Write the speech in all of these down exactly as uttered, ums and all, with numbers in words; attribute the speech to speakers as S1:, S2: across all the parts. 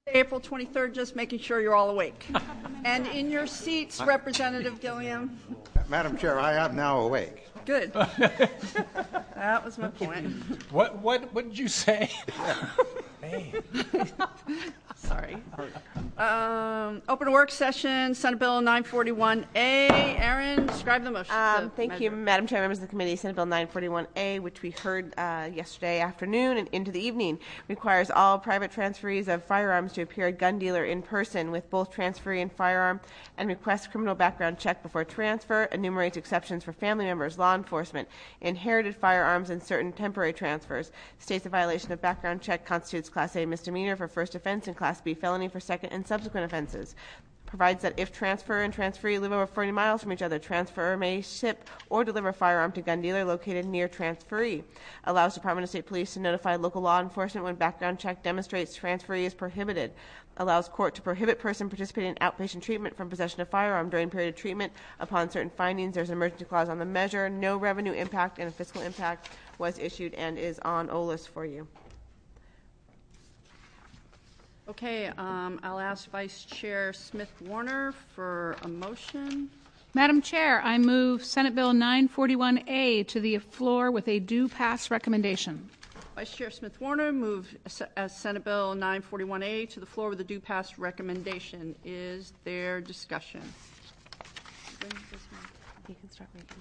S1: April twenty-third, just making sure you're all awake. And in your seats, Representative Gilliam.
S2: Madam Chair, I am now awake.
S1: Good. That was my point.
S3: What what what did you say? Hey.
S1: Sorry. Um, open work session, Senate Bill nine forty-one A. Aaron, describe the motion.
S4: Um,
S1: the
S4: thank
S1: measure.
S4: you, Madam Chair, members of the committee. Senate Bill nine forty-one A, which we heard uh, yesterday afternoon and into the evening, requires all private transferees of firearms to appear at gun dealer in person with both transferee and firearm, and requests criminal background check before transfer, enumerates exceptions for family members, law enforcement, inherited firearms, and certain temporary transfers, states a violation of background check constitutes Class A misdemeanor for first offense and Class B felony for second and subsequent offenses. Provides that if transfer and transferee live over forty miles from each other, transferor may ship or deliver a firearm to gun dealer located near transferee. Allows Department of State Police to notify local law enforcement when background check demonstrates transferee is prohibited. Allows court to prohibit person participating in outpatient treatment from possession of firearm during period of treatment. Upon certain findings, there's an emergency clause on the measure. No revenue impact and a fiscal impact was issued and is on O L I S for you.
S1: Okay, um, I'll ask Vice Chair Smith-Warner for a motion.
S5: Madam Chair, I move Senate Bill nine forty-one A to the floor with a due pass recommendation.
S1: Vice Chair Smith-Warner move uh, Senate Bill nine forty-one A to the floor with a due pass recommendation. Is there discussion?
S4: You can start making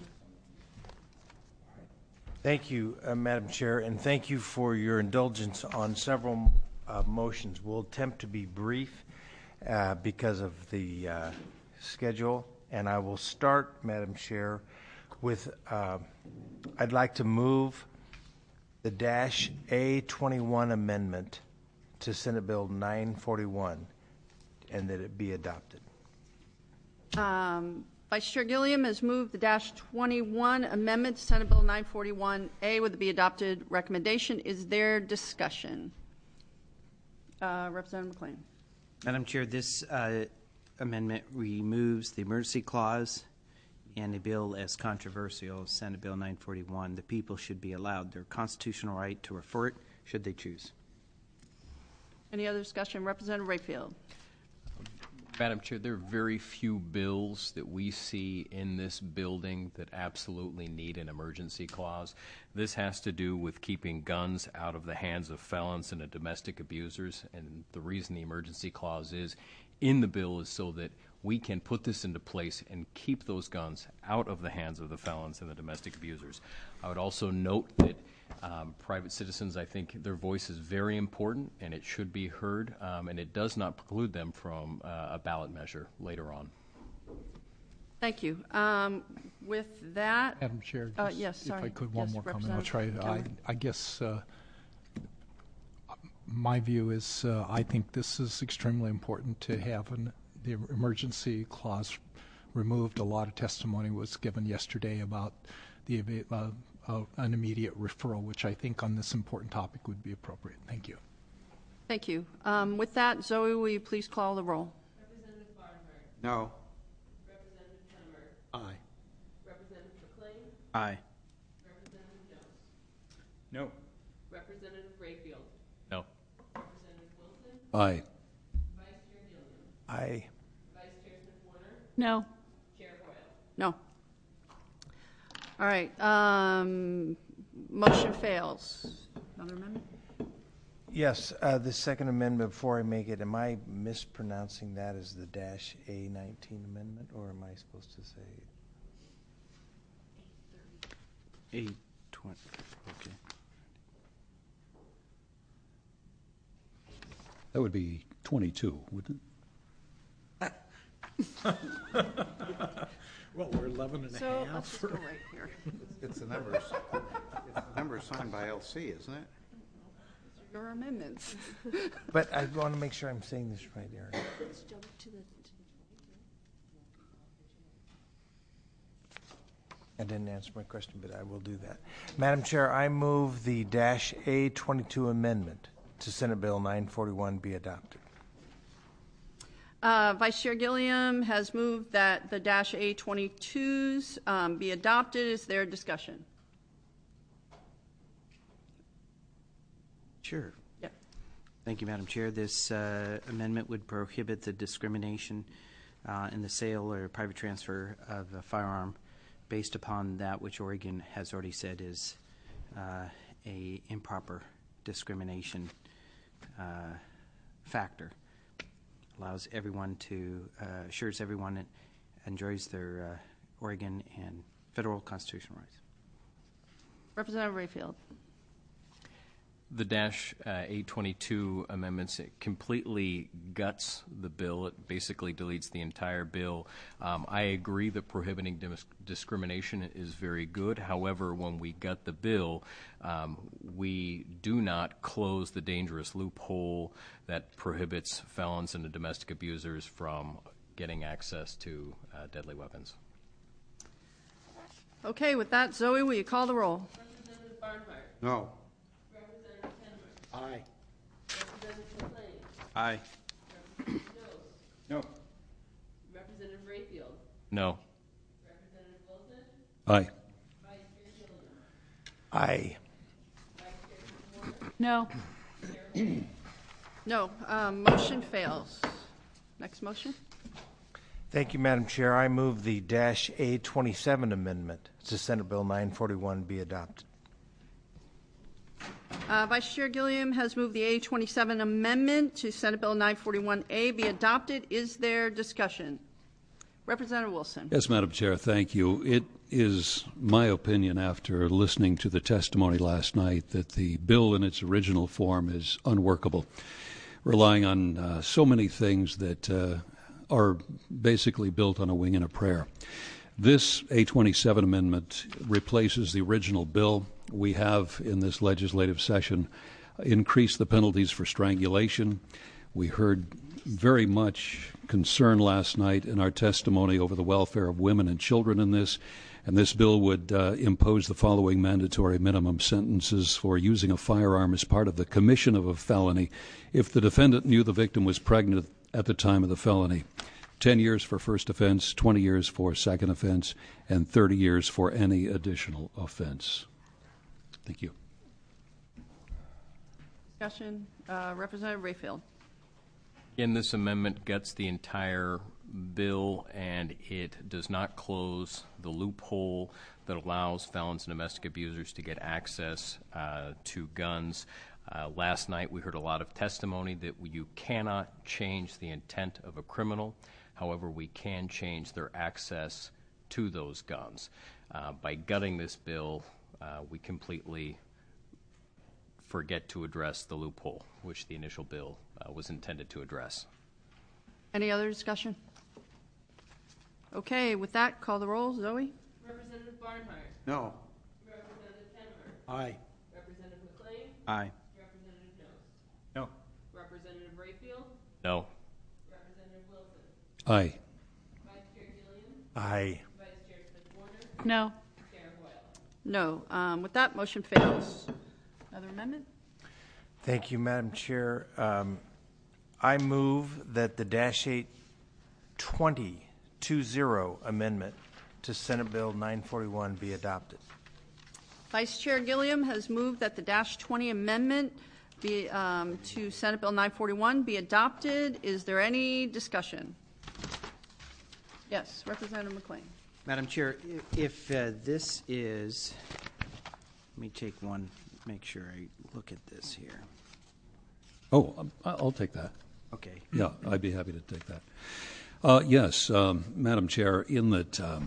S3: Thank you, uh, Madam Chair, and thank you for your indulgence on several uh, motions. We'll attempt to be brief uh, because of the uh, schedule, and I will start, Madam Chair, with uh, I'd like to move the dash A twenty-one amendment to Senate Bill nine forty-one and that it be adopted.
S1: Um, Vice Chair Gilliam has moved the dash twenty-one amendment to Senate Bill nine forty-one A with the be adopted recommendation. Is there discussion? Uh, Representative McLean.
S6: Madam Chair, this uh, amendment removes the emergency clause and a bill as controversial as Senate Bill nine forty-one. The people should be allowed their constitutional right to refer it should they choose.
S1: Any other discussion? Representative Rayfield.
S7: Madam Chair, there are very few bills that we see in this building that absolutely need an emergency clause. This has to do with keeping guns out of the hands of felons and domestic abusers, and the reason the emergency clause is in the bill is so that we can put this into place and keep those guns out of the hands of the felons and the domestic abusers. I would also note that Um, private citizens, I think their voice is very important and it should be heard, um, and it does not preclude them from uh, a ballot measure later on.
S1: Thank you. Um, with that,
S8: Madam Chair,
S1: uh,
S8: just
S1: yes, sorry.
S8: if I could, one
S1: yes,
S8: more comment. I'll try it. I,
S1: Cameron.
S8: I guess uh, my view is uh, I think this is extremely important to have an, the emergency clause removed. A lot of testimony was given yesterday about the uh, Uh, an immediate referral, which I think on this important topic would be appropriate. Thank you.
S1: Thank you. Um, with that, Zoe, will you please call the roll?
S4: Representative Barnhart.
S2: No.
S4: Representative Tremmer.
S8: Aye.
S4: Representative McLean.
S6: Aye.
S4: Representative Jones.
S3: No.
S4: Representative Rayfield.
S7: No.
S4: Representative Wilson.
S8: Aye.
S4: Vice Chair Gilliam.
S3: Aye.
S4: Vice Chair Smith-Warner.
S5: No.
S4: Chair Hoyle.
S1: No. All right. Um, motion fails. Another amendment?
S3: Yes, uh, the second amendment, before I make it, am I mispronouncing that as the dash A nineteen amendment, or am I supposed to say?
S6: eight twenty. Okay.
S9: That would be twenty-two, wouldn't it?
S8: Well, we're eleven and
S1: So
S8: a
S1: let's
S8: half.
S1: just go right here.
S2: It's the numbers. It's the numbers signed by L C, isn't it?
S1: These are your amendments.
S3: But I want to make sure I'm saying this right, Aaron. I didn't answer my question, but I will do that. Madam Chair, I move the dash A twenty-two amendment to Senate Bill nine forty-one be adopted.
S1: Uh, Vice Chair Gilliam has moved that the dash A twenty-twos um, be adopted. Is there discussion?
S3: Sure.
S1: Yeah.
S6: Thank you, Madam Chair. This uh, amendment would prohibit the discrimination uh, in the sale or private transfer of a firearm based upon that which Oregon has already said is uh, a improper discrimination uh, factor. Allows everyone to, uh, assures everyone enjoys their uh, Oregon and federal constitutional rights.
S1: Representative Rayfield.
S7: The dash uh, eight twenty-two amendments, it completely guts the bill. It basically deletes the entire bill. Um, I agree that prohibiting dis- discrimination is very good. However, when we gut the bill, um, we do not close the dangerous loophole that prohibits felons and domestic abusers from getting access to uh, deadly weapons.
S1: Okay, with that, Zoe, will you call the roll?
S2: Representative Barnhart. No.
S10: Representative Tenmer.
S2: Aye.
S10: Representative McLean.
S6: Aye.
S10: Representative Knowles.
S2: No.
S10: Representative Rayfield.
S7: No.
S10: Representative Wilson.
S9: Aye.
S10: Vice Chair Gilliam.
S3: Aye.
S10: Vice Chair Warner.
S5: No.
S10: Chair
S1: No. Um, motion fails. Next motion.
S3: Thank you, Madam Chair. I move the dash A twenty-seven amendment to Senate Bill nine forty-one be adopted.
S1: Uh, Vice Chair Gilliam has moved the A twenty-seven amendment to Senate Bill nine forty-one A be adopted. Is there discussion? Representative Wilson.
S9: Yes, Madam Chair, thank you. It is my opinion, after listening to the testimony last night, that the bill in its original form is unworkable, relying on uh, so many things that uh, are basically built on a wing and a prayer. This A twenty-seven amendment replaces the original bill. We have, in this legislative session, increased the penalties for strangulation. We heard very much concern last night in our testimony over the welfare of women and children in this, and this bill would uh, impose the following mandatory minimum sentences for using a firearm as part of the commission of a felony if the defendant knew the victim was pregnant at the time of the felony. ten years for first offense, twenty years for second offense, and thirty years for any additional offense. Thank you.
S1: Discussion. Uh, Representative Rayfield.
S7: Again, this amendment guts the entire bill, and it does not close the loophole that allows felons and domestic abusers to get access uh, to guns. Uh, last night we heard a lot of testimony that you cannot change the intent of a criminal. However, we can change their access to those guns. Uh, by gutting this bill, uh, we completely forget to address the loophole, which the initial bill uh, was intended to address.
S1: Any other discussion? Okay, with that, call the roll. Zoe?
S10: Representative Barnhart.
S2: No.
S10: Representative Tenmer.
S2: Aye.
S10: Representative McLean.
S6: Aye.
S10: Representative Knowles.
S2: No.
S10: Representative Rayfield.
S7: No.
S10: Representative Wilson.
S9: Aye.
S10: Vice Chair Gilliam.
S3: Aye.
S10: Vice Chair Smith-Warner.
S5: No.
S10: Chair Hoyle.
S1: No. Um, with that, motion fails. Another amendment?
S3: Thank you, Madam Chair. Um, I move that the dash eight twenty two zero amendment to Senate Bill nine forty-one be adopted.
S1: Vice Chair Gilliam has moved that the dash twenty amendment be, um, to Senate Bill nine forty-one be adopted. Is there any discussion? Yes, Representative McLean.
S6: Madam Chair, i- if uh, this is, let me take one, make sure I look at this here.
S9: Oh, um, I- I'll take that.
S6: Okay.
S9: Yeah, I'd be happy to take that. Uh, yes, um, Madam Chair, in that um,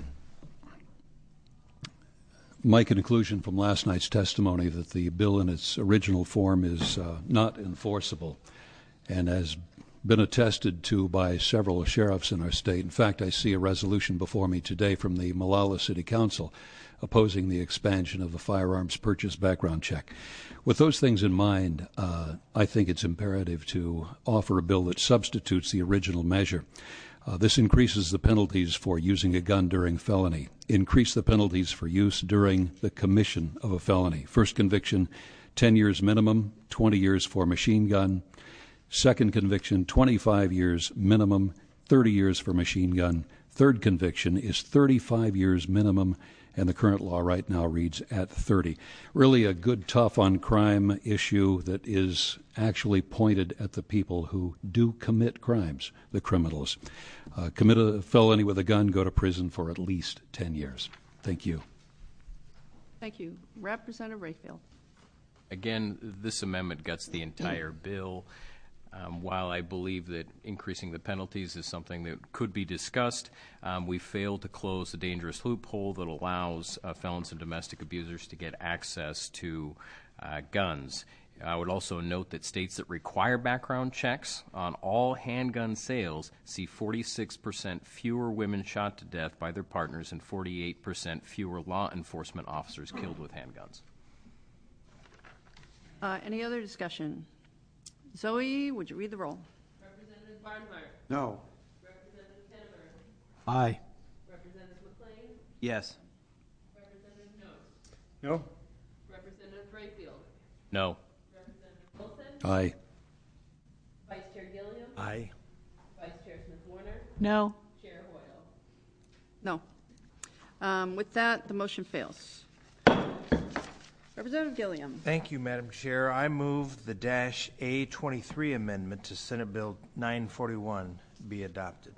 S9: my conclusion from last night's testimony that the bill in its original form is uh, not enforceable and has been attested to by several sheriffs in our state. In fact, I see a resolution before me today from the Molalla City Council opposing the expansion of the firearms purchase background check. With those things in mind, uh, I think it's imperative to offer a bill that substitutes the original measure. Uh, this increases the penalties for using a gun during felony, increase the penalties for use during the commission of a felony. First conviction, ten years minimum, twenty years for machine gun. Second conviction, twenty-five years minimum, thirty years for machine gun. Third conviction is thirty-five years minimum and the current law right now reads at thirty. Really a good tough on crime issue that is actually pointed at the people who do commit crimes, the criminals. Uh, commit a felony with a gun, go to prison for at least ten years. Thank you.
S1: Thank you. Representative Rayfield.
S7: Again, this amendment guts the entire bill. Um, while I believe that increasing the penalties is something that could be discussed, um, we failed to close the dangerous loophole that allows uh, felons and domestic abusers to get access to uh, guns. I would also note that states that require background checks on all handgun sales see forty-six percent fewer women shot to death by their partners and forty-eight percent fewer law enforcement officers killed with handguns.
S1: Uh, any other discussion? Zoe, would you read the roll?
S10: Representative Barnhart.
S2: No.
S10: Representative Kennemer.
S8: Aye.
S10: Representative McLean.
S6: Yes.
S10: Representative Noes.
S2: No.
S10: Representative Rayfield.
S7: No.
S10: Representative Wilson.
S9: Aye.
S10: Vice Chair Gilliam.
S3: Aye.
S10: Vice Chair Smith Warner.
S5: No.
S10: Chair Hoyle.
S1: No. Um, with that, the motion fails. Representative Gilliam.
S3: Thank you, Madam Chair. I move the dash A twenty-three amendment to Senate Bill nine forty-one be adopted.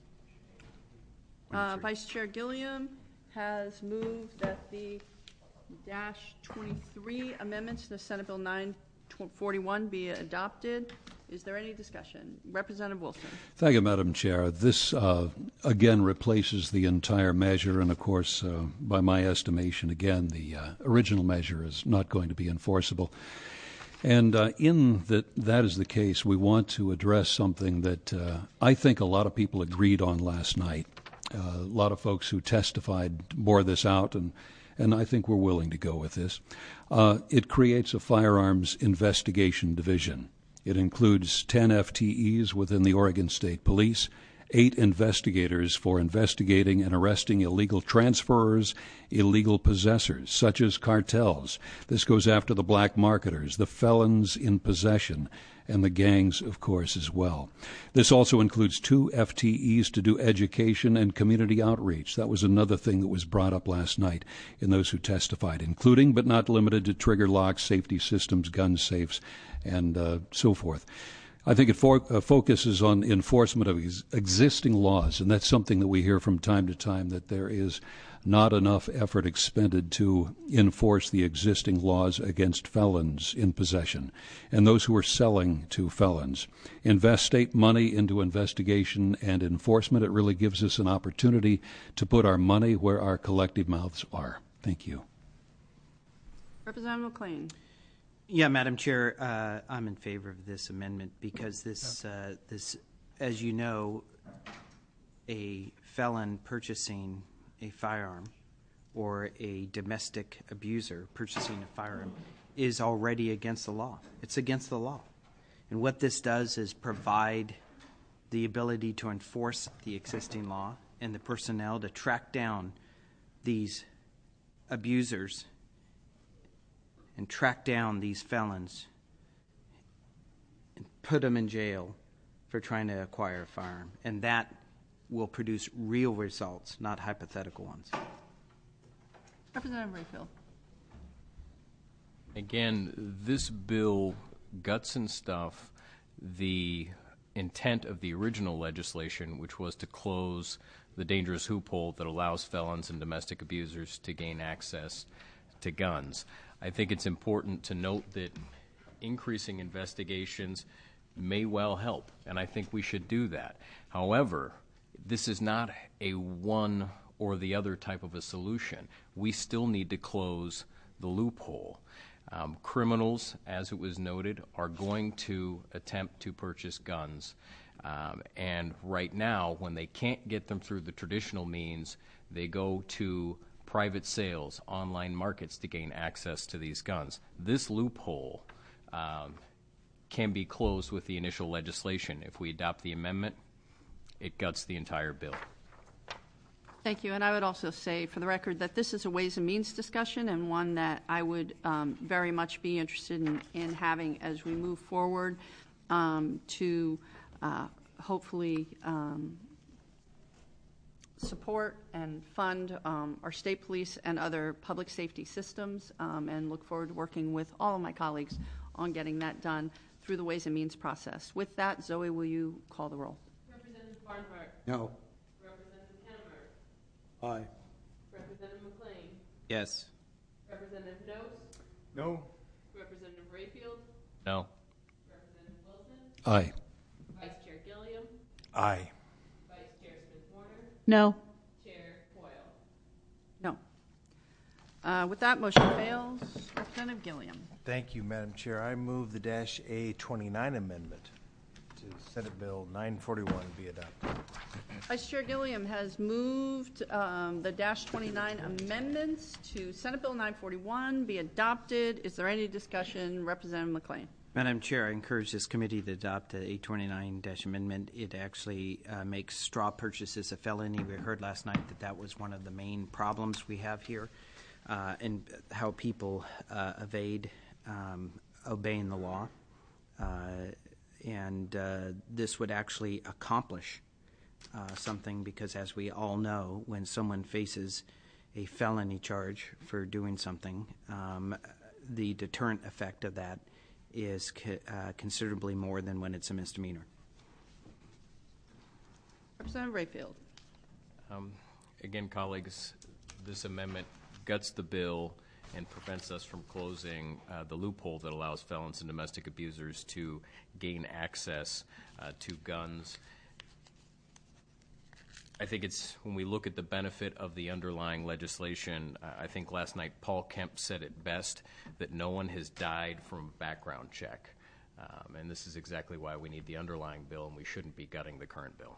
S1: Uh, Vice Chair Gilliam has moved that the dash twenty-three amendments to Senate Bill nine forty-one be adopted. Is there any discussion? Representative Wilson.
S9: Thank you, Madam Chair. This, uh, again, replaces the entire measure, and of course, uh, by my estimation, again, the uh, original measure is not going to be enforceable. And uh, in that that is the case, we want to address something that uh, I think a lot of people agreed on last night. Uh, a lot of folks who testified bore this out, and and I think we're willing to go with this. Uh, it creates a firearms investigation division. It includes ten F T Es within the Oregon State Police, eight investigators for investigating and arresting illegal transferors, illegal possessors, such as cartels. This goes after the black marketers, the felons in possession, and the gangs, of course, as well. This also includes two F T Es to do education and community outreach. That was another thing that was brought up last night in those who testified, including but not limited to trigger locks, safety systems, gun safes, and uh, so forth. I think it for, uh, focuses on enforcement of ex- existing laws, and that's something that we hear from time to time, that there is not enough effort expended to enforce the existing laws against felons in possession and those who are selling to felons. Invest state money into investigation and enforcement. It really gives us an opportunity to put our money where our collective mouths are. Thank you.
S1: Representative McLean.
S6: Yeah, Madam Chair, uh, I'm in favor of this amendment because this, uh, this, as you know, a felon purchasing a firearm or a domestic abuser purchasing a firearm is already against the law. It's against the law. And what this does is provide the ability to enforce the existing law and the personnel to track down these abusers and track down these felons and put them in jail for trying to acquire a firearm. And that will produce real results, not hypothetical ones.
S1: Representative Rayfield.
S7: Again, this bill guts and stuff the intent of the original legislation, which was to close the dangerous loophole that allows felons and domestic abusers to gain access to guns. I think it's important to note that increasing investigations may well help, and I think we should do that. However, this is not a one or the other type of a solution. We still need to close the loophole. Um, criminals, as it was noted, are going to attempt to purchase guns. Um, and right now, when they can't get them through the traditional means, they go to private sales, online markets to gain access to these guns. This loophole um, can be closed with the initial legislation. If we adopt the amendment, it guts the entire bill.
S1: Thank you. And I would also say, for the record, that this is a Ways and Means discussion and one that I would um, very much be interested in, in having as we move forward um, to uh, hopefully um, support and fund um, our state police and other public safety systems, um, and look forward to working with all of my colleagues on getting that done through the Ways and Means process. With that, Zoe, will you call the roll?
S10: Representative Barnhart.
S2: No.
S10: Representative Kennemer.
S2: Aye.
S10: Representative McLean.
S6: Yes.
S10: Representative Knose.
S2: No.
S10: Representative Rayfield.
S7: No.
S10: Representative Wilson.
S9: Aye.
S10: Vice Chair Gilliam.
S3: Aye.
S10: Vice Chair Smith-Warner.
S5: No.
S10: Chair Foyle.
S1: No. Uh, With that, motion fails. Representative Gilliam.
S3: Thank you, Madam Chair. I move the dash A twenty-nine amendment to Senate Bill nine forty-one be adopted.
S1: Vice Chair Gilliam has moved um, the dash twenty-nine amendments to Senate Bill nine forty-one be adopted. Is there any discussion? Representative McLean.
S6: Madam Chair, I encourage this committee to adopt the eight twenty-nine dash amendment. It actually uh, makes straw purchases a felony. We heard last night that that was one of the main problems we have here, uh, and how people uh, evade um, obeying the law. Uh, and uh, this would actually accomplish uh, something, because as we all know, when someone faces a felony charge for doing something, um, the deterrent effect of that is co- uh, considerably more than when it's a misdemeanor.
S1: Representative Rayfield.
S7: Um, Again, colleagues, this amendment guts the bill and prevents us from closing uh, the loophole that allows felons and domestic abusers to gain access uh, to guns. I think it's, when we look at the benefit of the underlying legislation, uh, I think last night Paul Kemp said it best, that no one has died from a background check. Um, and this is exactly why we need the underlying bill, and we shouldn't be gutting the current bill.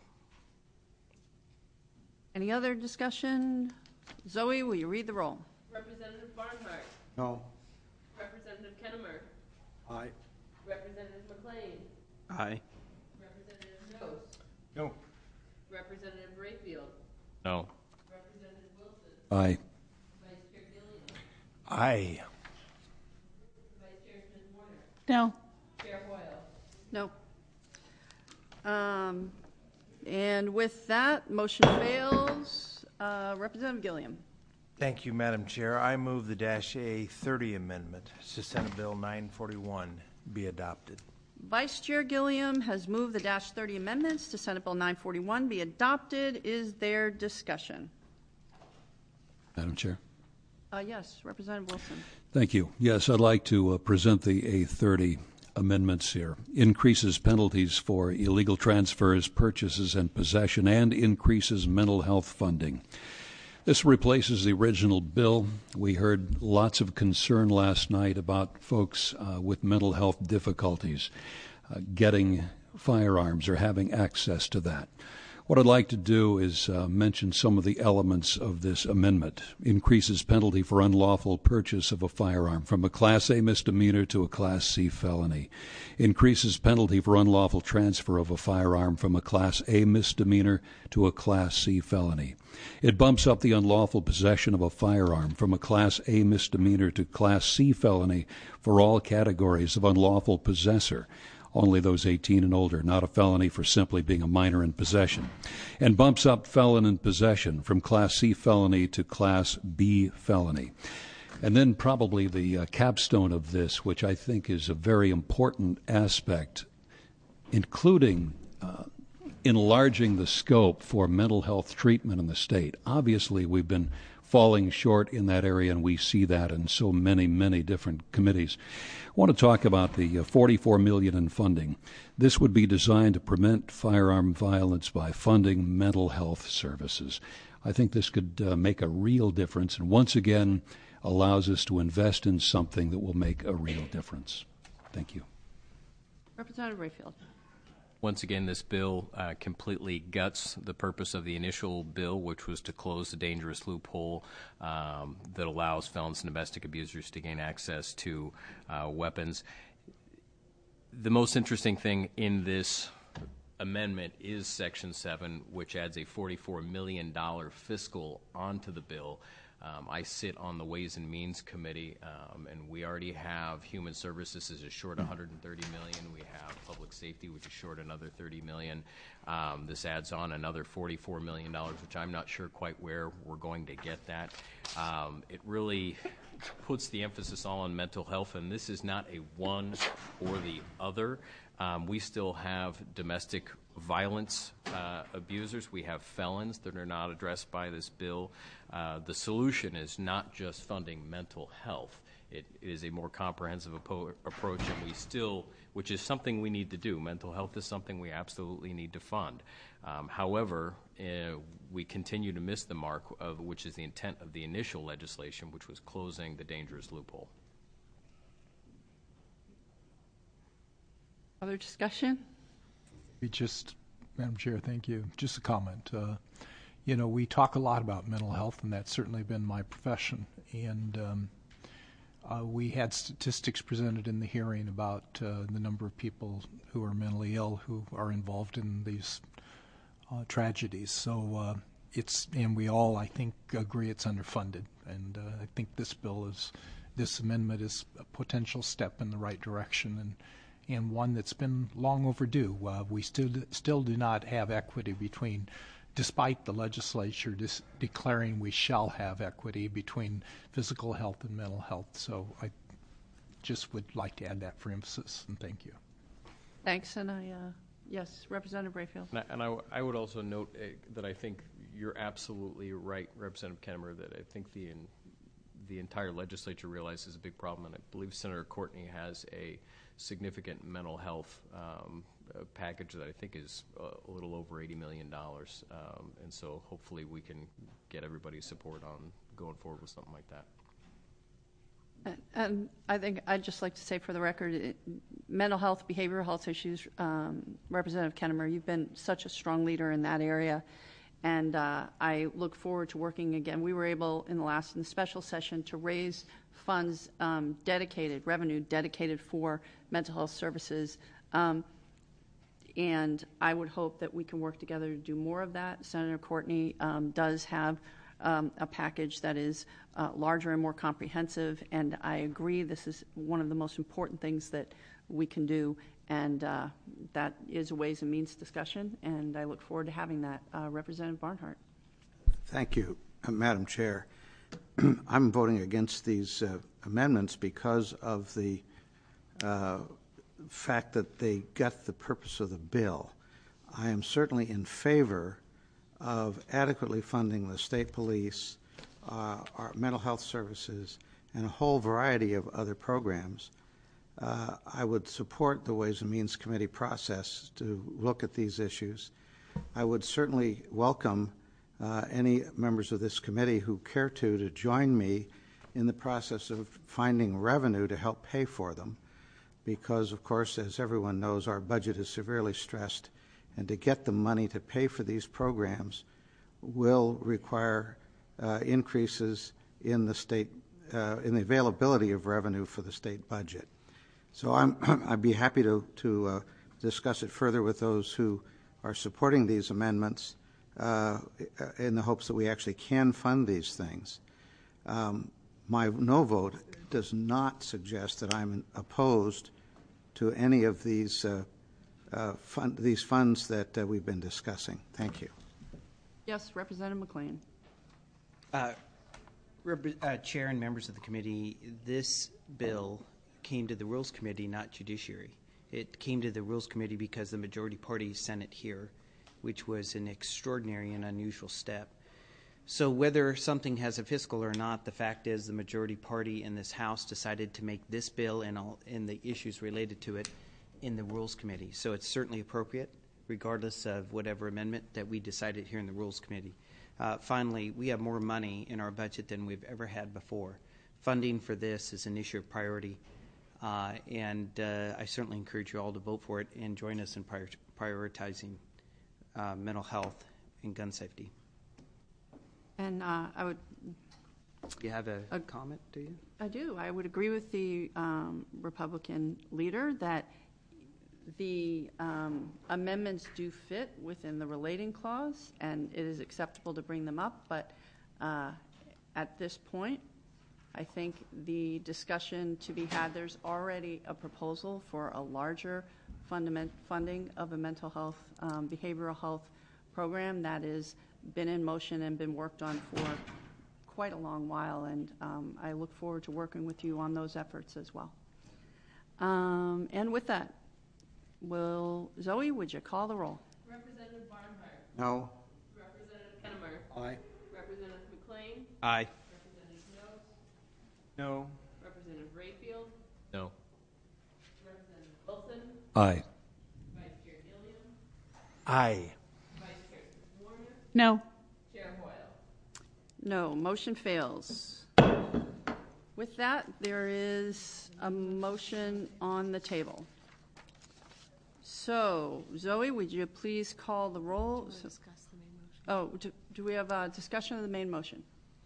S1: Any other discussion? Zoe, will you read the roll?
S10: Representative Barnhart.
S2: No.
S10: Representative Kennemer.
S2: Aye.
S10: Representative McLean.
S6: Aye.
S10: Representative Knose.
S2: No.
S10: Representative Rayfield.
S7: No.
S10: Representative Wilson.
S9: Aye.
S10: Vice Chair Gilliam.
S3: Aye.
S10: Vice Chair Smith-Warner.
S5: No.
S10: Chair Foyle.
S1: No. Um, and with that, motion fails. Uh, Representative Gilliam.
S3: Thank you, Madam Chair. I move the dash A thirty amendment to Senate Bill nine forty-one be adopted.
S1: Vice Chair Gilliam has moved the dash thirty amendments to Senate Bill nine forty-one be adopted. Is there discussion?
S9: Madam Chair.
S1: Uh, yes, Representative Wilson.
S9: Thank you. Yes, I'd like to uh, present the A thirty amendments here. Increases penalties for illegal transfers, purchases, and possession, and increases mental health funding. This replaces the original bill. We heard lots of concern last night about folks uh, with mental health difficulties uh, getting firearms or having access to that. What I'd like to do is uh, mention some of the elements of this amendment. Increases penalty for unlawful purchase of a firearm from a Class A misdemeanor to a Class C felony. Increases penalty for unlawful transfer of a firearm from a Class A misdemeanor to a Class C felony. It bumps up the unlawful possession of a firearm from a Class A misdemeanor to Class C felony for all categories of unlawful possessor. Only those eighteen and older, not a felony for simply being a minor in possession. And bumps up felon in possession from Class C felony to Class B felony. And then probably the uh, capstone of this, which I think is a very important aspect, including uh, enlarging the scope for mental health treatment in the state. Obviously, we've been falling short in that area, and we see that in so many, many different committees. I want to talk about the uh, forty-four million dollars in funding. This would be designed to prevent firearm violence by funding mental health services. I think this could uh, make a real difference, and once again allows us to invest in something that will make a real difference. Thank you.
S1: Representative Rayfield.
S7: Once again, this bill uh, completely guts the purpose of the initial bill, which was to close the dangerous loophole um, that allows felons and domestic abusers to gain access to uh, weapons. The most interesting thing in this amendment is Section seven, which adds a forty-four million dollars fiscal onto the bill. Um, I sit on the Ways and Means Committee, um, and we already have Human Services is short one hundred thirty million dollars. We have Public Safety, which is short another thirty million dollars. Um, this adds on another forty-four million dollars, which I'm not sure quite where we're going to get that. Um, it really puts the emphasis all on mental health, and this is not a one or the other. Um, we still have domestic violence uh, abusers. We have felons that are not addressed by this bill. Uh, the solution is not just funding mental health. It is a more comprehensive apo- approach, and we still, which is something we need to do. Mental health is something we absolutely need to fund. Um, however, uh, we continue to miss the mark, of, which is the intent of the initial legislation, which was closing the dangerous loophole.
S1: Other discussion?
S8: We just, Madam Chair, thank you. Just a comment. Uh, you know, we talk a lot about mental health, and that's certainly been my profession. And um, uh, we had statistics presented in the hearing about uh, the number of people who are mentally ill who are involved in these uh, tragedies. So uh, it's, and we all, I think, agree it's underfunded. And uh, I think this bill is, this amendment is a potential step in the right direction, and and one that's been long overdue. Uh, we still still do not have equity between, despite the legislature dis- declaring we shall have equity between physical health and mental health. So I just would like to add that for emphasis, and thank you.
S1: Thanks, and I, uh, yes, Representative Brayfield.
S7: And I, and I, w- I would also note uh, that I think you're absolutely right, Representative Kennemer, that I think the in, the entire legislature realizes a big problem, and I believe Senator Courtney has a significant mental health um, uh, package that I think is uh, a little over eighty million dollars. Um, and so hopefully we can get everybody's support on going forward with something like that.
S1: And, and I think I'd just like to say for the record, it, mental health, behavioral health issues, um, Representative Kennemer, you've been such a strong leader in that area. And uh, I look forward to working again. We were able in the last in the special session to raise funds um, dedicated, revenue dedicated for mental health services. Um, and I would hope that we can work together to do more of that. Senator Courtney um, does have um, a package that is uh, larger and more comprehensive, and I agree this is one of the most important things that we can do, and uh, that is a Ways and Means discussion, and I look forward to having that. Uh, Representative Barnhart.
S2: Thank you, uh, Madam Chair. I'm voting against these uh, amendments because of the uh, fact that they gut the purpose of the bill. I am certainly in favor of adequately funding the state police, uh, our mental health services, and a whole variety of other programs. Uh, I would support the Ways and Means Committee process to look at these issues. I would certainly welcome uh, any members of this committee who care to to join me in the process of finding revenue to help pay for them, because, of course, as everyone knows, our budget is severely stressed, and to get the money to pay for these programs will require uh, increases in the state, uh, in the availability of revenue for the state budget. So I'm, I'd be happy to, to uh, discuss it further with those who are supporting these amendments uh, in the hopes that we actually can fund these things. Um, my no vote does not suggest that I'm opposed to any of these uh, uh, fund, these funds that uh, we've been discussing. Thank you.
S1: Yes, Representative McLean.
S6: Uh, Rep- uh, Chair and members of the committee, this bill came to the Rules Committee, not Judiciary. It came to the Rules Committee because the majority party sent it here, which was an extraordinary and unusual step. So whether something has a fiscal or not, the fact is the majority party in this House decided to make this bill and all and the issues related to it in the Rules Committee. So it's certainly appropriate, regardless of whatever amendment that we decided here in the Rules Committee. Uh, finally, we have more money in our budget than we've ever had before. Funding for this is an issue of priority. Uh, and uh, I certainly encourage you all to vote for it and join us in prior- prioritizing uh, mental health and gun safety.
S1: And uh, I would.
S6: You have a,
S1: a
S6: comment, do you?
S1: I do. I would agree with the um, Republican leader that the um, amendments do fit within the relating clause, and it is acceptable to bring them up. But uh, at this point, I think the discussion to be had, there's already a proposal for a larger fundament, funding of a mental health, um, behavioral health program that has been in motion and been worked on for quite a long while, and um, I look forward to working with you on those efforts as well. Um, and with that, will Zoe, would you call the roll?
S10: Representative Barnhart.
S2: No.
S10: Representative Kennemer.
S2: Aye.
S10: Representative McLean.
S6: Aye.
S10: Representative Knowles.
S6: No.
S10: Representative Rayfield.
S7: No.
S10: Representative Wilson.
S9: Aye.
S10: Vice Chair Gilliam.
S3: Aye.
S10: Vice Chair Warner.
S5: No.
S10: Chair Hoyle.
S1: No, motion fails. With that, there is a motion on the table. So, Zoe, would you please call the roll? So- Oh, do, do we have a discussion of the main motion?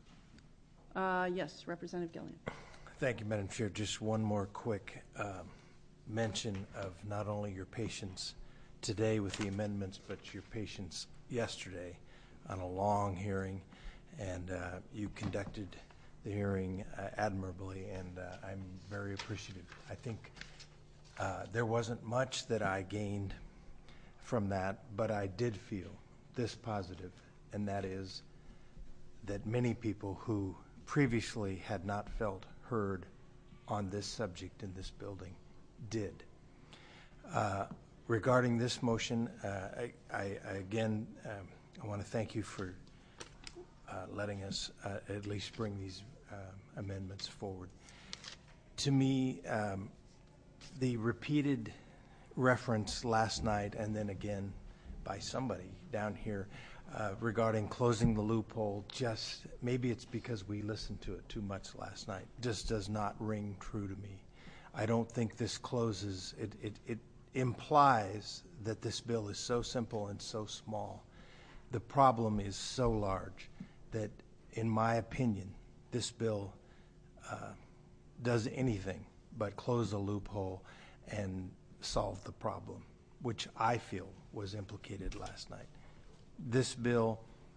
S1: Uh, yes, Representative Gilliam.
S3: Thank you, Madam Chair. Just one more quick um, mention of not only your patience today with the amendments, but your patience yesterday on a long hearing, and uh, you conducted the hearing uh, admirably, and uh, I'm very appreciative. I think uh, there wasn't much that I gained from that, but I did feel this positive, and that is that many people who previously had not felt heard on this subject in this building did. Uh, regarding this motion, uh, I, I, I again, um, I want to thank you for uh, letting us uh, at least bring these uh, amendments forward. To me, um, the repeated reference last night and then again by somebody down here uh, regarding closing the loophole, just maybe it's because we listened to it too much last night, just does not ring true to me. I don't think this closes, it, it, it implies that this bill is so simple and so small. The problem is so large that, in my opinion, this bill uh, does anything but close a loophole and solve the problem, which I feel was implicated last night. This bill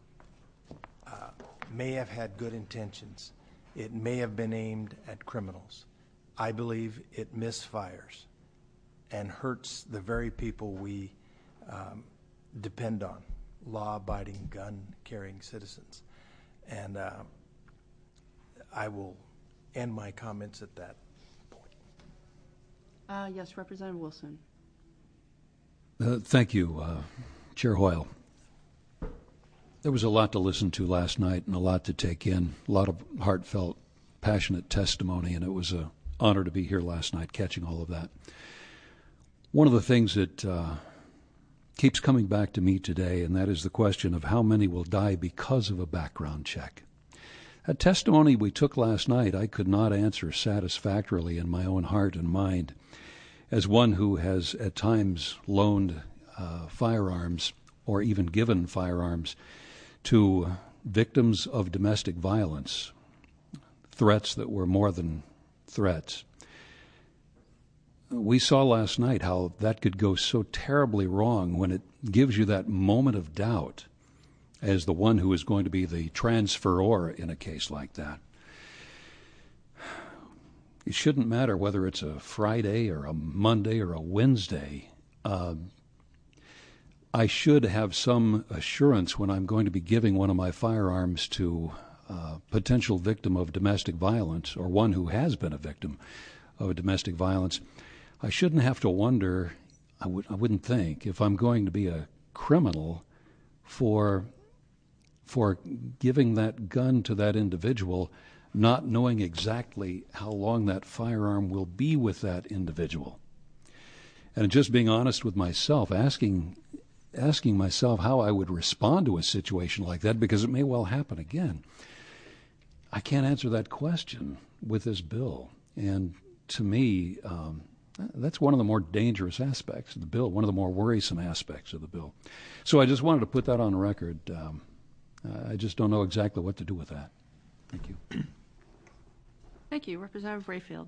S3: uh, may have had good intentions. It may have been aimed at criminals. I believe it misfires and hurts the very people we um, depend on, law-abiding, gun-carrying citizens. And uh, I will end my comments at that point.
S1: Uh, yes, Representative Wilson.
S9: Uh, thank you, uh, Chair Hoyle. There was a lot to listen to last night and a lot to take in, a lot of heartfelt, passionate testimony, and it was an honor to be here last night catching all of that. One of the things that uh, keeps coming back to me today, and that is the question of how many will die because of a background check. That testimony we took last night, I could not answer satisfactorily in my own heart and mind. As one who has at times loaned uh, firearms or even given firearms to victims of domestic violence, threats that were more than threats, we saw last night how that could go so terribly wrong when it gives you that moment of doubt as the one who is going to be the transferor in a case like that. It shouldn't matter whether it's a Friday or a Monday or a Wednesday. Uh, I should have some assurance when I'm going to be giving one of my firearms to a potential victim of domestic violence or one who has been a victim of a domestic violence. I shouldn't have to wonder, I, would, I wouldn't think, if I'm going to be a criminal for, for giving that gun to that individual, not knowing exactly how long that firearm will be with that individual. And just being honest with myself, asking asking myself how I would respond to a situation like that, because it may well happen again. I can't answer that question with this bill. And to me, um, that's one of the more dangerous aspects of the bill, one of the more worrisome aspects of the bill. So I just wanted to put that on record. Um, I just don't know exactly what to do with that. Thank you.
S1: Thank you. Representative Rayfield.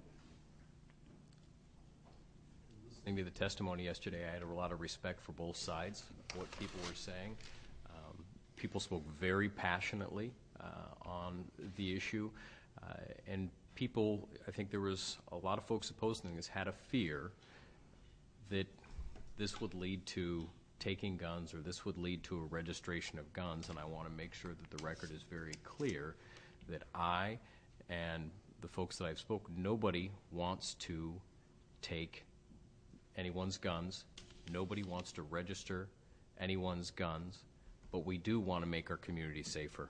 S7: Listening to the testimony yesterday, I had a lot of respect for both sides, what people were saying. Um, people spoke very passionately uh, on the issue. Uh, and people, I think there was a lot of folks opposing this, had a fear that this would lead to taking guns or this would lead to a registration of guns. And I want to make sure that the record is very clear that I and the folks that I've spoken, nobody wants to take anyone's guns. Nobody wants to register anyone's guns, but we do want to make our community safer.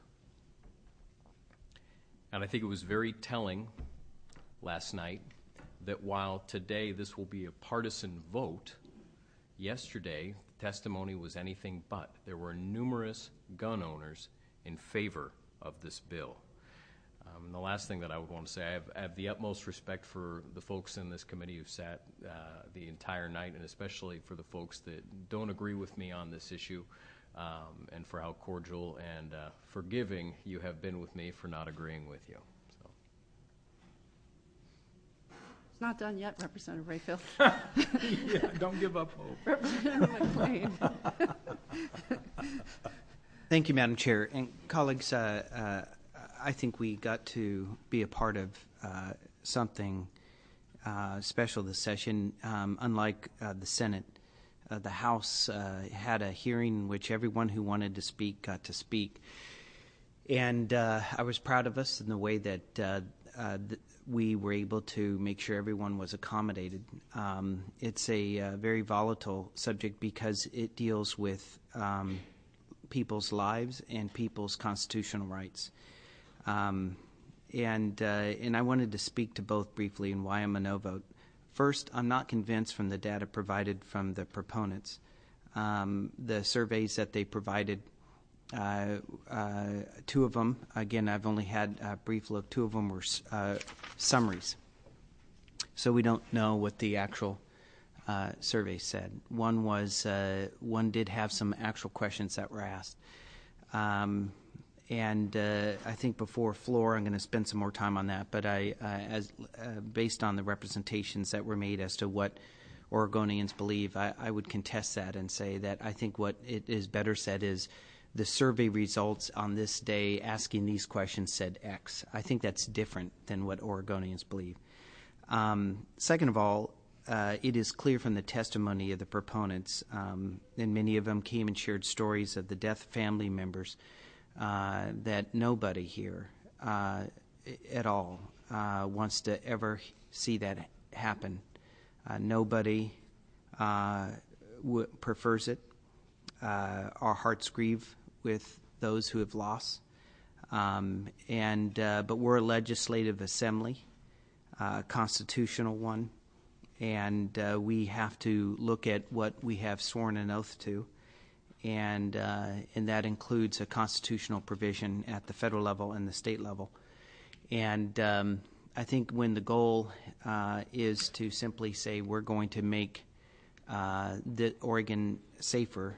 S7: And I think it was very telling last night that while today this will be a partisan vote, yesterday the testimony was anything but. There were numerous gun owners in favor of this bill. Um, and the last thing that I would want to say, I have, I have the utmost respect for the folks in this committee who've sat uh, the entire night, and especially for the folks that don't agree with me on this issue, um, and for how cordial and uh, forgiving you have been with me for not agreeing with you. So.
S1: It's not done yet, Representative Rayfield.
S8: Yeah, don't give up hope.
S1: Representative McLean.
S6: Thank you, Madam Chair. And colleagues, uh, uh, I think we got to be a part of uh, something uh, special this session. Um, unlike uh, the Senate, uh, the House uh, had a hearing in which everyone who wanted to speak got to speak. And uh, I was proud of us in the way that uh, uh, th- we were able to make sure everyone was accommodated. Um, it's a uh, very volatile subject because it deals with um, people's lives and people's constitutional rights. Um, and uh, and I wanted to speak to both briefly and why I'm a no vote. First, I'm not convinced from the data provided from the proponents. Um, the surveys that they provided, uh, uh, two of them, again, I've only had a brief look, two of them were uh, summaries. So we don't know what the actual uh, survey said. One was, uh, one did have some actual questions that were asked. Um, And uh, I think before floor, I'm going to spend some more time on that. But I, uh, as uh, based on the representations that were made as to what Oregonians believe, I, I would contest that and say that I think what it is better said is the survey results on this day asking these questions said X. I think that's different than what Oregonians believe. Um, second of all, uh, it is clear from the testimony of the proponents, um, and many of them came and shared stories of the death of family members, Uh, that nobody here uh, at all uh, wants to ever see that happen. Uh, nobody uh, w- prefers it. Uh, our hearts grieve with those who have lost. Um, and uh, but we're a legislative assembly, a uh, constitutional one, and uh, we have to look at what we have sworn an oath to. And uh, and that includes a constitutional provision at the federal level and the state level. And um, I think when the goal uh, is to simply say we're going to make uh, the Oregon safer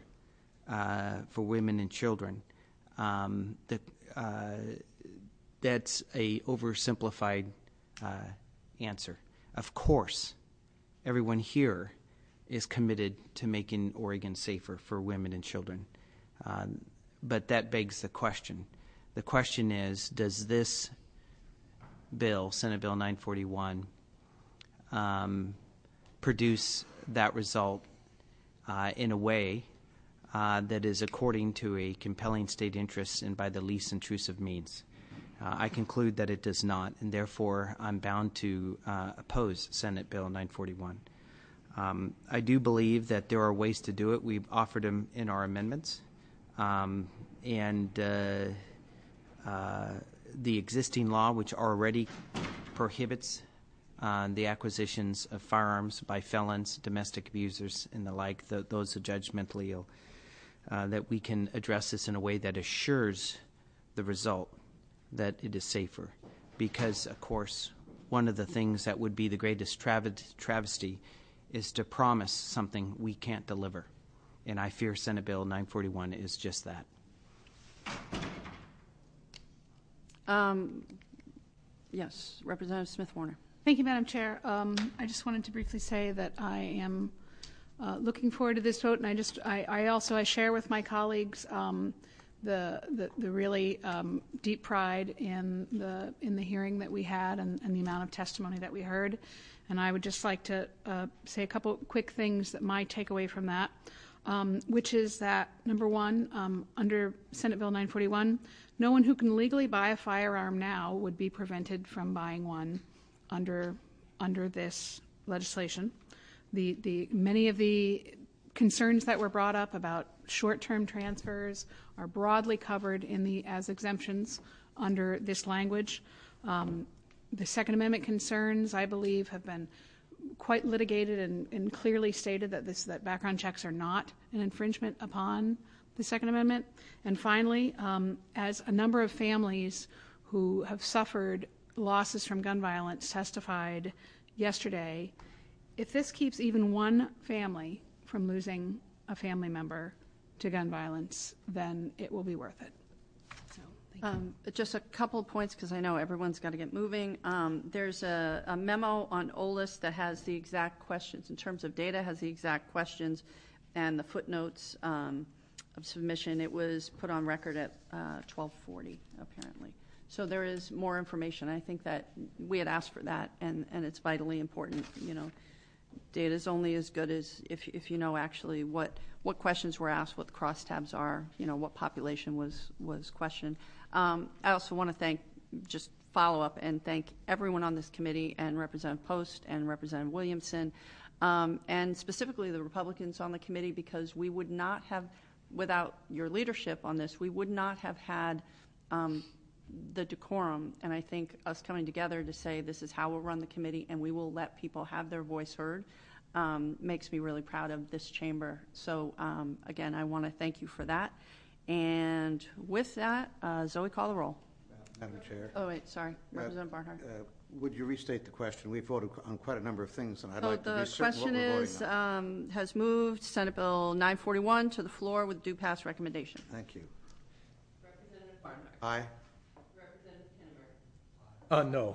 S6: uh, for women and children, um, the, uh, that's a oversimplified uh, answer. Of course, everyone here is committed to making Oregon safer for women and children. Uh, but that begs the question. The question is, does this bill, Senate Bill nine forty-one, um, produce that result uh, in a way uh, that is according to a compelling state interest and by the least intrusive means? Uh, I conclude that it does not, and therefore I'm bound to uh, oppose Senate Bill nine forty-one. Um, I do believe that there are ways to do it. We've offered them in our amendments. Um, and uh, uh, the existing law, which already prohibits uh, the acquisitions of firearms by felons, domestic abusers, and the like, the, those who judge mentally ill, uh, that we can address this in a way that assures the result that it is safer. Because, of course, one of the things that would be the greatest trav- travesty is to promise something we can't deliver. And I fear Senate Bill nine forty-one is just that.
S1: Um, yes, Representative Smith Warner.
S5: Thank you, Madam Chair. Um, I just wanted to briefly say that I am uh, looking forward to this vote, and I just, I, I also, I share with my colleagues um, the, the, the really um, deep pride in the, in the hearing that we had and, and the amount of testimony that we heard. And I would just like to uh, say a couple quick things that my takeaway from that, um, which is that, number one, um, under Senate Bill nine forty-one, no one who can legally buy a firearm now would be prevented from buying one under under this legislation. The the many of the concerns that were brought up about short-term transfers are broadly covered in the as exemptions under this language. Um, the Second Amendment concerns, I believe, have been quite litigated and, and clearly stated that this that background checks are not an infringement upon the Second Amendment. And finally, um, as a number of families who have suffered losses from gun violence testified yesterday, if this keeps even one family from losing a family member to gun violence, then it will be worth it. So, thank you.
S1: Um, just a couple of points, because I know everyone's got to get moving. Um, there's a, a memo on O L I S that has the exact questions, in terms of data, has the exact questions and the footnotes um, of submission. It was put on record at uh, twelve forty, apparently. So there is more information. I think that we had asked for that, and, and it's vitally important. You know, data is only as good as if, if you know actually what, what questions were asked, what the crosstabs are, you know, what population was, was questioned. Um, I also want to thank, just follow up and thank everyone on this committee and Representative Post and Representative Williamson, um, and specifically the Republicans on the committee, because we would not have, without your leadership on this, we would not have had um, the decorum, and I think us coming together to say this is how we'll run the committee and we will let people have their voice heard um, makes me really proud of this chamber. So um, again, I want to thank you for that. And with that, uh, Zoe, call the roll.
S2: Madam Chair.
S1: Oh, wait, sorry. Representative Barnhart.
S2: Uh, would you restate the question? We voted on quite a number of things, and I'd
S1: So
S2: like to be
S1: the
S2: certain what
S1: question
S2: we're
S1: is,
S2: voting on.
S1: um, has moved Senate Bill nine forty-one to the floor with due pass recommendation.
S2: Thank you.
S10: Representative Barnhart.
S2: Aye.
S10: Representative Kennemer.
S8: Uh, no.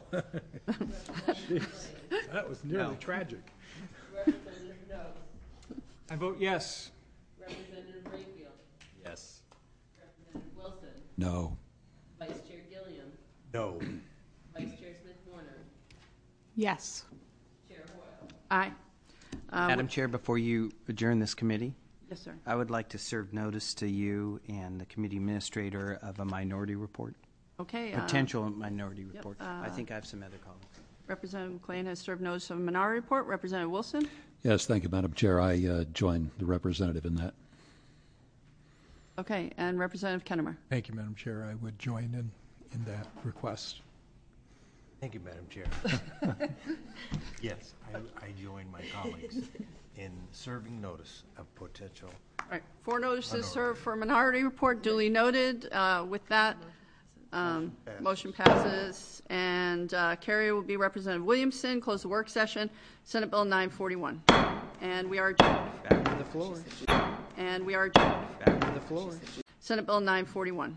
S8: Jeez, that was nearly tragic.
S10: Representative Knowles.
S8: I vote yes.
S10: Representative Rayfield.
S7: Yes.
S10: Representative Wilson.
S9: No.
S10: Vice Chair Gilliam.
S8: No.
S10: Vice Chair Smith Warner.
S5: Yes.
S10: Chair Hoyle.
S1: Aye. Uh,
S6: Madam Chair, before you adjourn this committee,
S1: Yes, sir.
S6: I would like to serve notice to you and the committee administrator of a minority report,
S1: Okay. uh,
S6: potential minority
S1: yep,
S6: report.
S1: uh,
S6: I think I have some other colleagues.
S1: Representative McLean has served notice of a minority report. Representative Wilson.
S9: Yes, thank you, Madam Chair. I uh, join the representative in that.
S1: Okay, and Representative Kennemer.
S8: Thank you, Madam Chair. I would join in, in that request.
S3: Thank you, Madam Chair. Yes, I, I join my colleagues in serving notice of potential.
S1: All right, four notices
S3: Minority.
S1: served for a minority report, duly noted. Uh, With that, um, motion passes, and uh, carrier will be Representative Williamson. Close the work session. Senate Bill nine forty-one. And we are adjourned.
S6: Back to the floor.
S1: And we are adjourned.
S6: Back to the floor.
S1: Senate Bill nine forty-one.